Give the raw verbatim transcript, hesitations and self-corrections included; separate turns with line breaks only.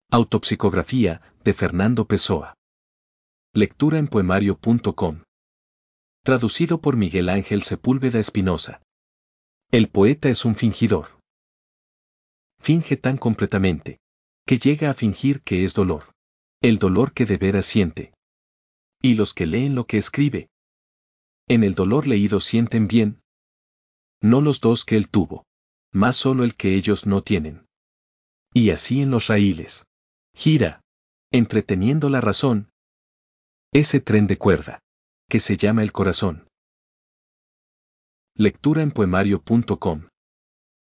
Autopsicografía, de Fernando Pessoa. Lectura en poemario punto com. Traducido por Miguel Ángel Sepúlveda Espinosa. El poeta es un fingidor. Finge tan completamente, que llega a fingir que es dolor. El dolor que de veras siente. Y los que leen lo que escribe, en el dolor leído sienten bien. No los dos que él tuvo, más solo el que ellos no tienen. Y así en los raíles. Gira, entreteniendo la razón, ese tren de cuerda, que se llama el corazón. Lectura en poemario punto com.